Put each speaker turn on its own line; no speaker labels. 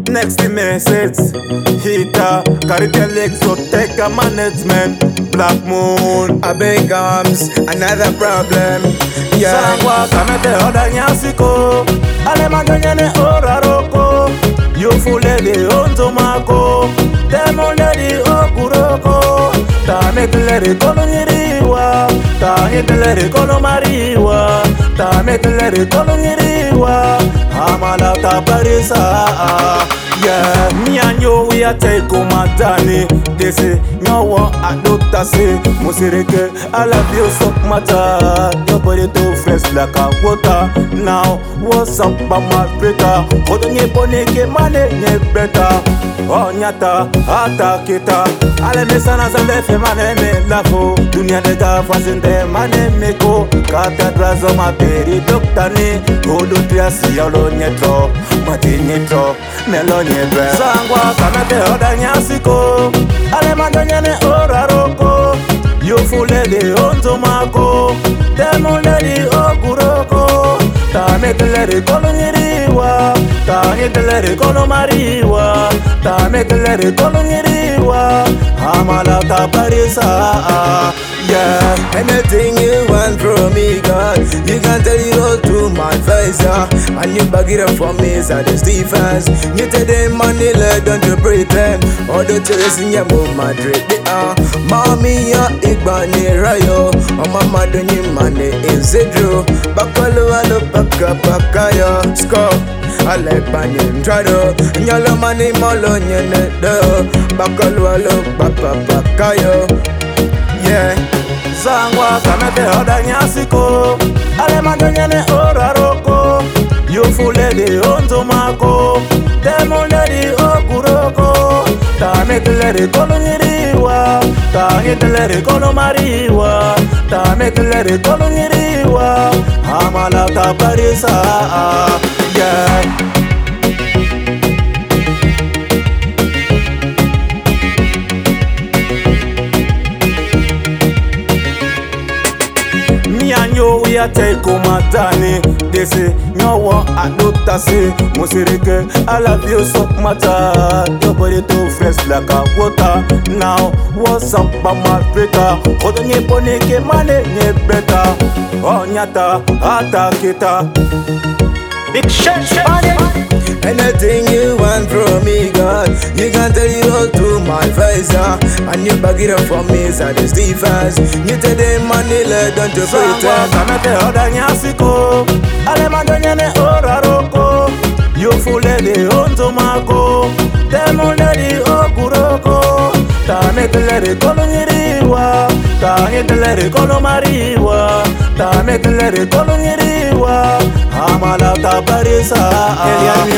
Next message, Hita, Caribbean Exoteca Management, Black Moon.
A big arms, another problem. Yeah.
Sangwa kamete oda nyasiko, ale maganyane oraroko. You fulele ontomako, demo lady okuroko. Tametlere kolonyiriwa, tametlere kolomariwa, tametlere kolonyiriwa. Amala taparisa. Yeah, me and you we are take matani. They say no one I don't say. Musireke, I love you so much. Your body too fresh like a water. Now what's up, my Peter? Hold on, you poneke money, better. Oh nyata, atakita. Ale mesana zale fe mane me lafo. Dunia de ga fasinde mane meko. Katedra zo maperi doktani. Hold on, triasi yolo nyetro, mati nyetro, melo nyetro. Sangwa kamete oda nyasiko, ale mandonyane oraroko. You fulele ontomako, demo lady okuroko. Tametlere kolonyiriwa, tametlere kolomariwa, tametlere kolonyiriwa. Amala taparisa.
Yeah, anything you want from me, God, you can tell it all to my face, yeah. And you bag it up for me, so the Stephens. You tell them money, like don't you pretend. All the chasing your move, Madrid, mommy, ya igbani rayo. Oh, mama, don't you money is it true? Bakalo, alo, baka, yo. Score, I like banyan trado. Nyalo money, molo, nyenedo. Bakalo, alo, baka, yo. Yeah.
Sangwa kamete oda nyasiko, ale mandonyane oraroko. You fulele ontomako, demo lady okuroko. Tametlere kolonyiriwa, tametlere kolomariwa, tametlere kolonyiriwa. Amala taparisa. Yeah. We are take matani. They say no one I don't say. Musireke, I love you so much. Your body too fresh like a water. Now what's up, my Peter? Hold on, you poneke money, better. Oh nyata, atakita. Big shit.
Anything you want from me, God, you can tell it all to my face, yeah. And you bag it up for me, so the Stephens. You tell them money, like don't you pretend.
Kamete oda nyasiko, ale mandonyane oraroko. You fulele ontomako, demo lady okuroko. Tametlere kolonyiriwa, tametlere kolomariwa, tametlere kolonyiriwa. Amala taparisa.